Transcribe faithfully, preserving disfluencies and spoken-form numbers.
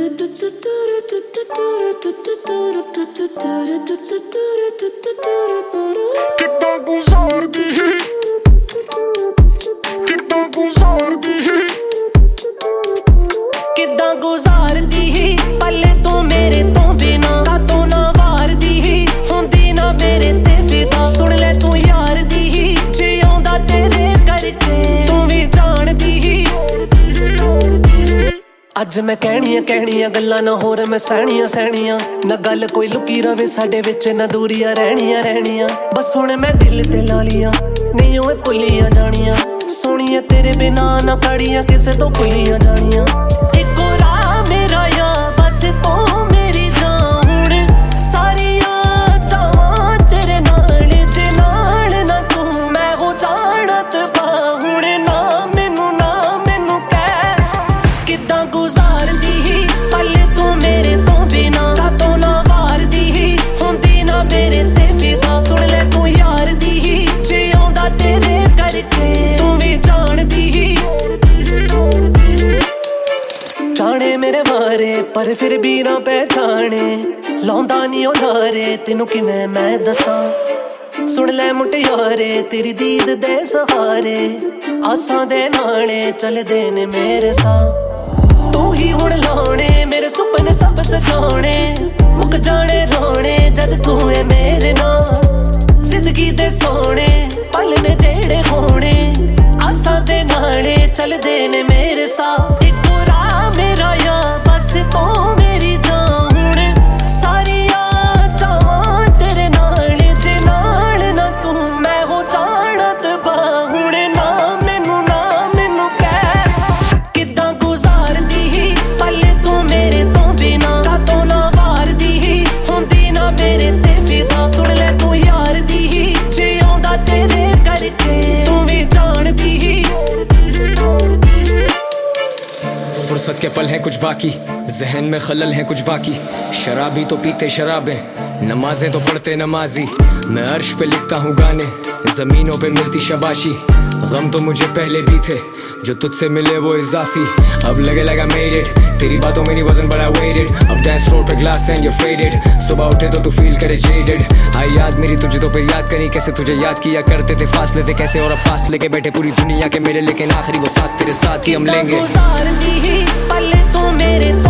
कितना गुजारदी है, कितना गुजारदी है, कितना गुजारदी ही पले तू मेरे तो बिना कातों ना वारदी ही हुंदी ना मेरे ते फिदा सुन ले तू यार दी ही जे आउंदा तेरे करके तू भी जानदी ही अज मैं कहनियां कहनियां गल्लां ना होर मैं सहनियां सहनियां ना गल कोई लुकी रवे साडे विच ना दूरियां रहनियां रहनियां बस हुण मैं दिल ते ला लिया नहीं ओए भुल्लियां जानियां सोनिया तेरे बिना ना खड़ियां किसे तो भुल्लियां जानियां इको राह मेरा या बस तू मेरी जान हुण सारियां चाहां तेरे नाल जे नाल ना तू मैं हो जानत पा हुण ना मैनू ना मैनू कह किदां गुजारदी ही पले तू मेरे तो बिना कातों ना वारदी ही हुंदी ना मेरे ते फिदा सुन ले तू यार दी ही जे आउंदा तेरे करके तू भी जानदी ही जाने मेरे बारे पर फिर भी ना पहचाने लाउंदा नी ओ लारे तेनू किवें मैं दसां सुन ले मुटियारे तेरी दीद दे सहारे आसां दे नाले चलदे ने मेरे साथ तू ही हुण लाने मेरे सुपने सब सजाने मुक जाने रोने जद तू है मेरे नाल जिंदगी दे सोने पल ने जेड़े होने आसां दे नाले चलदे ने मेरे साथ इको राह मेरा या बस तू मेरी जान हुण सारियां चाहां तेरे नाल जे नाल ना तू मैं हो जानत पा हुण ना मैनू ना मैनू कह किदां गुजारदी ही पले तू मेरे तो बिना कातों ना वारदी ही हुंदी ना मेरे ते फिदा सुन ले तू यार दी ही जे आउंदा तेरे करके तू भी जानदी ही फुर्सत के पल हैं कुछ बाकी जहन में खलल हैं कुछ बाकी शराबी तो पीते शराबें नमाजें तो पढ़ते नमाजी मैं अर्श पे लिखता हूँ गाने जमीनों पे मिलती शाबाशी गम तो मुझे पहले भी थे जो तुझसे मिले वो इजाफी अब लगे लगा मेड इट तेरी बातों में नहीं वजन बड़ा वेटेड अब डांस फ्लोर पे ग्लास एंड यू फेडेड सुबह उठे तो तू फील करे जेडेड आई याद मेरी तुझे तो फिर याद करी कैसे तुझे याद किया करते थे फासले थे कैसे और अब पास लेके बैठे पूरी दुनिया के मेरे लेकिन आखिरी वो सांस तेरे साथ ही हम लेंगे गुजारदी ही पले तू मेरे तो